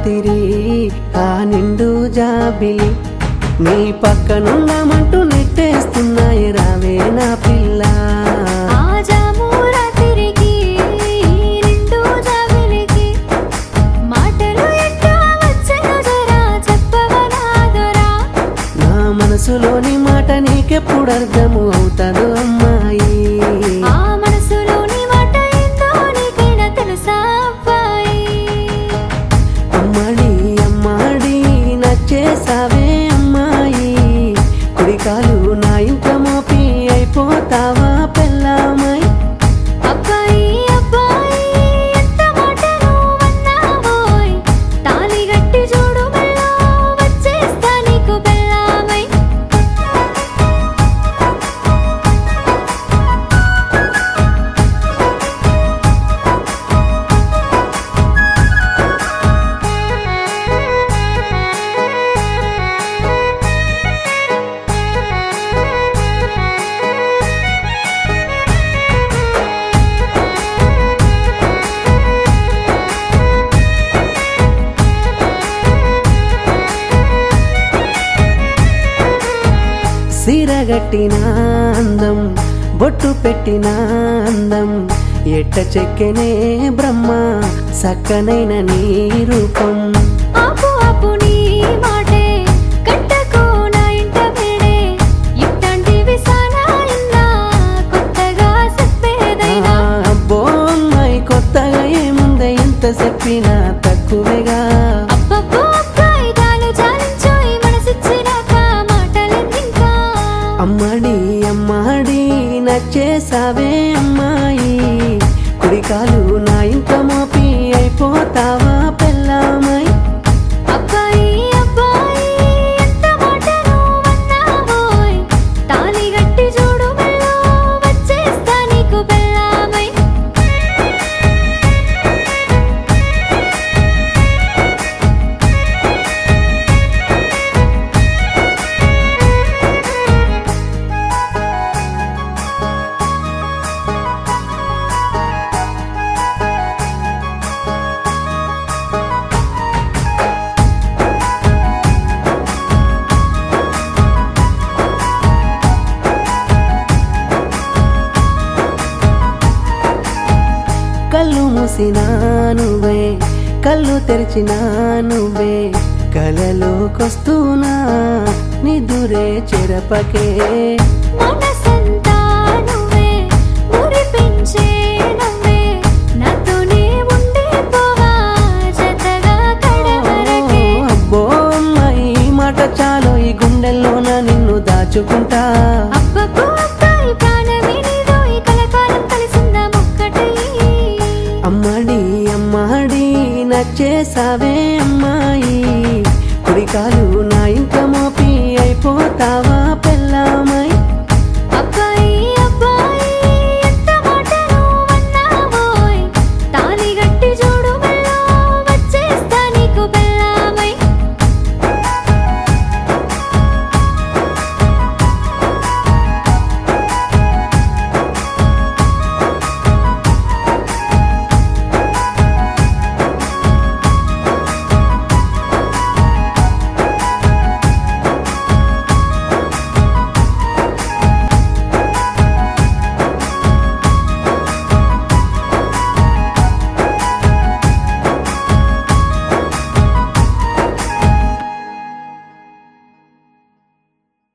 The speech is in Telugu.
రాత్రి ఆ నిండు జాబిలి నీ పక్కనుండమంటూ నెట్టేస్తున్నాయి రావే నా పిల్ల మనసులోని మాట నీకెప్పుడు అర్థము అవుతాదో అమ్మాయి ఆ మనసులోని మాట ఏందో నీకైనా తెలుసా అబ్బాయి అమ్మాడి అమ్మాడి నచ్చేసావే అమ్మాయి కుడికాలు నా ఇంట మోపి అయిపోతావా పెళ్ళామై అబ్బాయి అబ్బాయి ఎంత మాటలు అన్నావోయ్ తాళి గట్టి చూడు మెల్లో వచ్చేస్తా నీకు పెళ్ళామై సిరగట్టిన అందం బొట్టు పెట్టిన అందం ఎట్ట చెక్కెనే బ్రహ్మ సక్కనైన నీ రూపం ఆపు ఆపు నీ మాటే కట్టకు నా ఇంట మేడే ఇట్టంటివి సానా ఇన్నా కొత్తగా చెప్పేదైనా అబ్బో అమ్మాయి కొత్తగా ఏముందే ఎంత చెప్పినా తక్కువేగా అబ్బబ్బో అబ్బాయి తాను చాలించోయ్ మనసిచ్చినాక మాటలెన్నింకా అమ్మాడి అమ్మాడి నచ్చేసావే అమ్మాయి కుడికాలు నా ఇంట మోపి అయిపోతావా పెళ్ళామై అబ్బాయి అబ్బాయి ఎంత మాటలు అన్నావోయ్ తాళి గట్టి చూడు మెల్లో వచ్చేస్తా నీకు పెళ్ళామై కళ్ళు మూసినా నువ్వే కళ్ళు తెరిచినా నువ్వే కలలోకొస్తూనా నిదురే చెరపకే మనసంతా నువ్వే మురిపించే నవ్వే నాతోనే ఉండిపోవా జతగా కడవరకే అబ్బో అమ్మాయి మాట చాలు ఈ గుండెల్లోన నిన్ను దాచుకుంటా అబ్బబ్బో అబ్బాయి ప్రాణమే నీదోయ్ కలకాలం కలిసిందాం ఒక్కటై అమ్మాడి అమ్మాడి నచ్చేసావే అమ్మాయి కుడికాలు